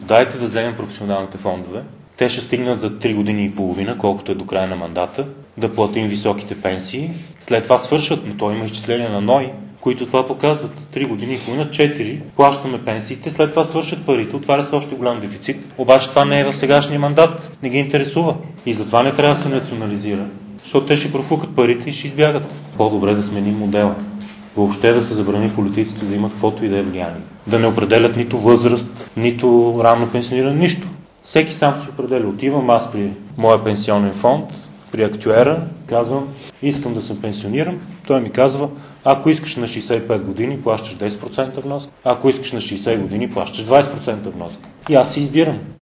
Дайте да вземем професионалните фондове. Те ще стигнат за 3 години и половина, колкото е до края на мандата, да платим високите пенсии. След това свършват, но то има изчисления на НОИ, които това показват. 3 години и половина, 4, плащаме пенсиите, след това свършат парите, отваря се още голям дефицит. Обаче това не е в сегашния мандат, не ги интересува. И затова не трябва да се национализира, защото те ще профукат парите и ще избягат. По-добре да сменим модела. Въобще да се забрани политиците да имат каквото и да е влияние. Да не определят нито възраст, нито ранно пенсиониране, нищо. Всеки сам се определя. Отивам аз при моя пенсионен фонд, при актюера, казвам, искам да се пенсионирам. Той ми казва, ако искаш на 65 години, плащаш 10% вноска. Ако искаш на 60 години, плащаш 20% вноска. И аз си избирам.